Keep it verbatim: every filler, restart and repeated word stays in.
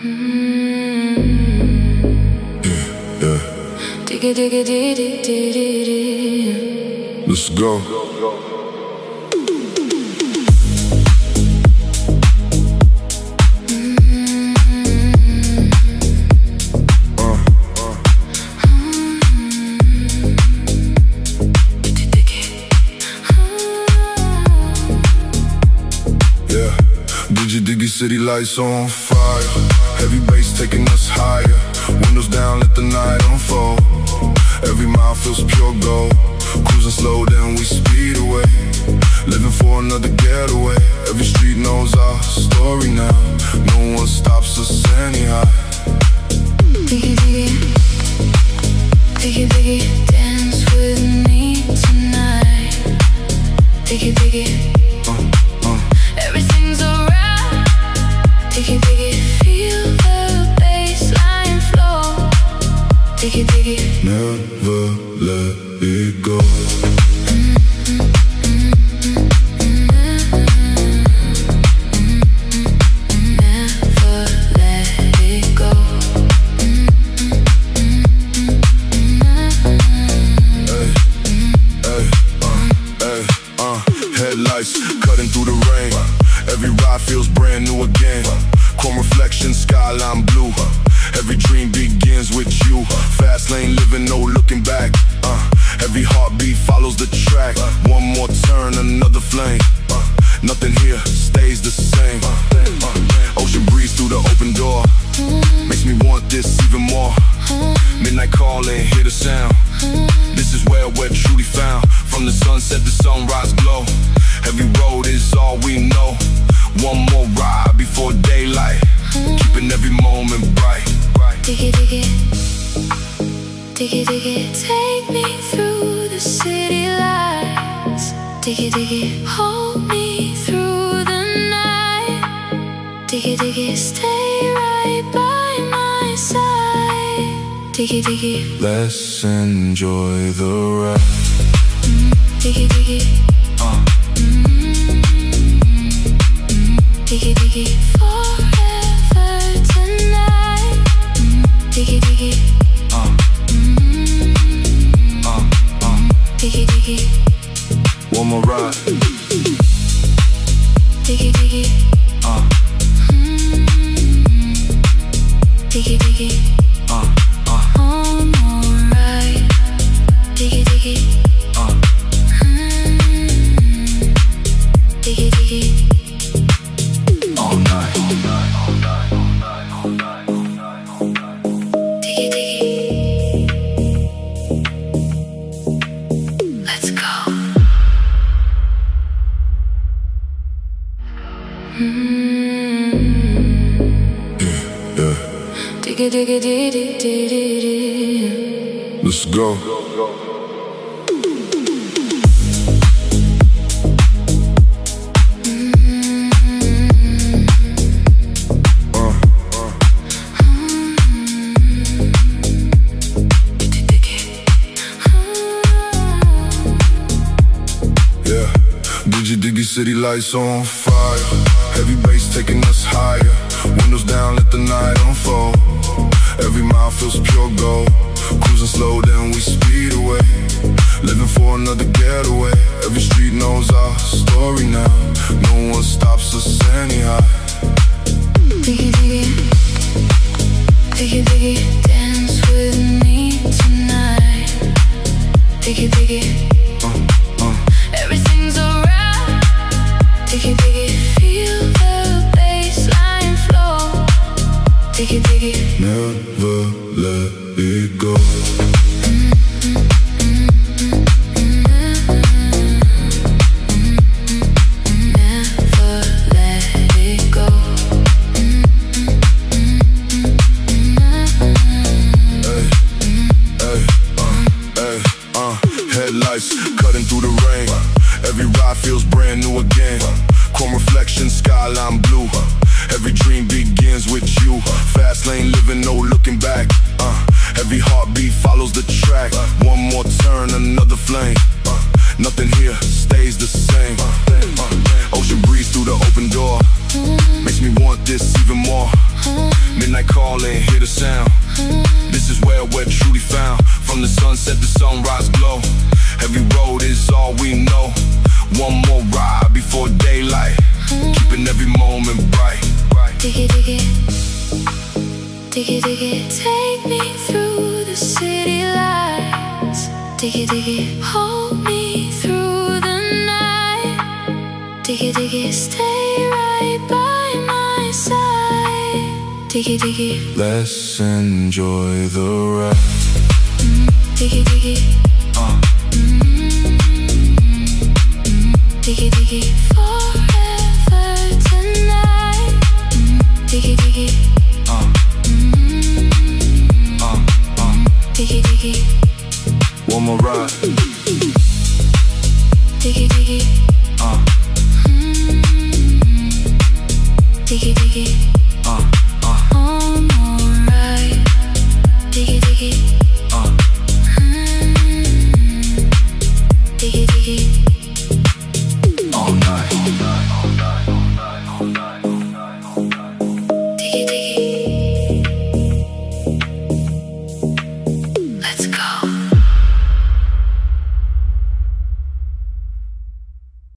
Digga digga di di di di di. Let's go. City lights on fire, heavy bass taking us higher. Windows down, let the night unfold. Every mile feels pure gold. Cruising slow, then we speed away. Living for another getaway. Every street knows our story now. No one stops us anyhow. Diggy diggy, diggy diggy, dance with me tonight. Diggy diggy, uh, uh. Everything's alright. Diggy diggy, feel the bassline flow. Diggy diggy, never let it go. Never let it go. Hey, hey, uh, hey, uh, headlights cutting through the rain. Every ride feels brand new again. Chrome reflection, skyline blue. Every dream begins with you. Fast lane living, no looking back. uh, Every heartbeat follows the track. One more turn, another flame. uh, Nothing here stays the same. uh, Ocean breeze through the open door. Makes me want this even more. Midnight calling, hear the sound. This is where we're truly found. From the sunset to sunrise glow. Every road is all we know. One more ride before daylight. Keeping every moment bright. Diggy diggy, diggy diggy, take me through the city lights. Diggy diggy, hold me through the night. Diggy diggy, stay right by my side. Diggy diggy, let's enjoy the ride. Diggy diggy, uh. Diggy diggy, forever tonight. Diggy diggy, uh. Uh, uh. Diggy diggy, one more ride. Diggy diggy, uh. Diggy diggy, uh, uh. one more ride. Diggy diggy, uh. Diggy diggy. All night, all night, all night, all night, all night, all night, all night. Diggy diggy. Let's go. Mm. Yeah, yeah. Diggy diggy di di di di di. Let's go. City lights on fire, heavy bass taking us higher. Windows down, let the night unfold. Every mile feels pure gold. Cruising slow, then we speed away. Living for another getaway. Every street knows our story now. No one stops us anyhow. Diggy diggy, diggy diggy, dance with me tonight. Diggy diggy, uh, uh. Everything's alright. Diggy diggy, feel the bassline flow. Diggy diggy, never let it go. Never let it go. Hey, hey, uh, hey, uh. Headlights cutting through the rain. Every ride feels brand new again. Chrome reflection, skyline blue. Every dream begins with you. Fast lane living, no looking back. uh, Every heartbeat follows the track. One more turn, another flame. uh, Nothing here stays the same. uh, Ocean breeze through the open door. Makes me want this even more. Midnight all in, hear the sound. This is where we're truly found. From the sunset to sunrise glow. Every road is all we know. One more ride before daylight, keeping every moment bright. Diggy, diggy, diggy, diggy. Take me through the city lights. Diggy, diggy, hold me through the night. Diggy, diggy, stay right by my side. Diggy, diggy, let's enjoy the ride. mm, diggy, diggy, uh. mm, diggy, diggy, forever tonight. mm, Diggy, diggy, uh. mm, Uh. Uh. diggy, diggy, one more ride. diggy, diggy, uh. mm, diggy, diggy.